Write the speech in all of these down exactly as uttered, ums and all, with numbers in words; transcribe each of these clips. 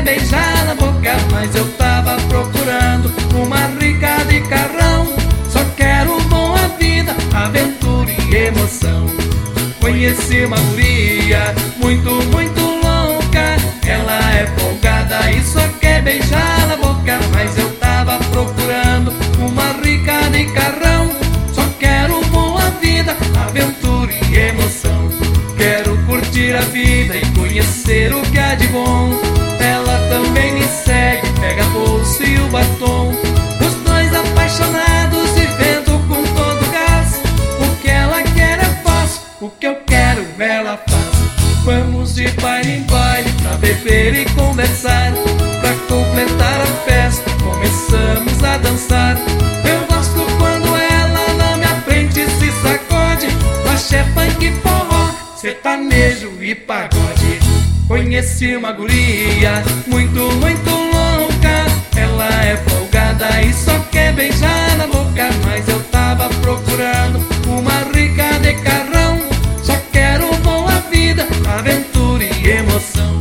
quer beijar na boca, mas eu tava procurando uma rica de carrão. Só quero boa vida, aventura e emoção. Conheci uma guria muito, muito louca. Ela é folgada e só quer beijar na boca, mas eu tava procurando uma rica de carrão. Só quero boa vida, aventura e emoção. Quero curtir a vida e conhecer o que há de bom. Ela também me segue, pega a bolsa e o batom. Os dois apaixonados vivendo com todo gás. O que ela quer eu faço, o que eu quero ela faz. Vamos de baile em baile pra beber e conversar. Pra completar a festa começamos a dançar. Eu gosto quando ela na minha frente se sacode. Axé, funk, forró, sertanejo e pagode. Conheci uma guria muito, muito louca. Ela é folgada e só quer beijar na boca, mas eu tava procurando uma rica de carrão. Só quero boa vida, aventura e emoção.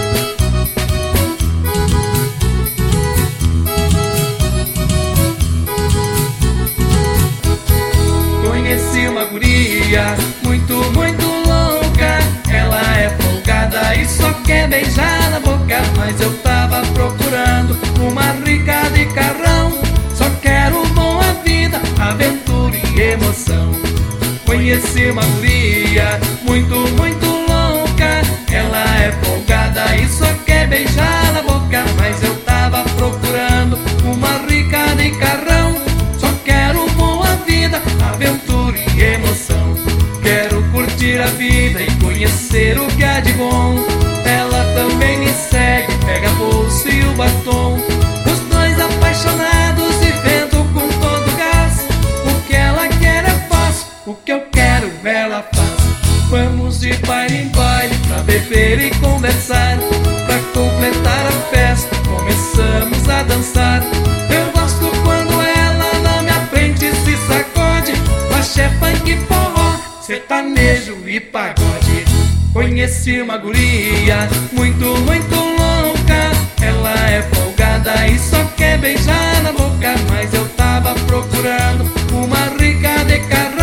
Conheci uma guria muito, muito louca. Ela é folgada e só quer beijar na boca, mas eu tava procurando uma rica de carrão. Só quero boa vida, aventura e emoção. Conheci uma guria muito, muito louca. Ela é folgada e só quer beijar na boca, mas eu tava procurando uma rica de carrão. Só quero boa vida, aventura e emoção. Quero curtir a vida e conhecer o que há de bom. Ela também me segue, pega a bolsa e o batom. Os dois apaixonados vivendo com todo gás. O que ela quer eu faço, o que eu quero ela faz. Vamos de baile em baile pra beber e conversar. Pra completar a festa começamos a dançar. Eu gosto quando ela na minha frente se sacode. Axé, funk, forró, sertanejo e pagode. Conheci uma guria muito, muito louca. Ela é folgada e só quer beijar na boca, mas eu tava procurando uma rica de carrão.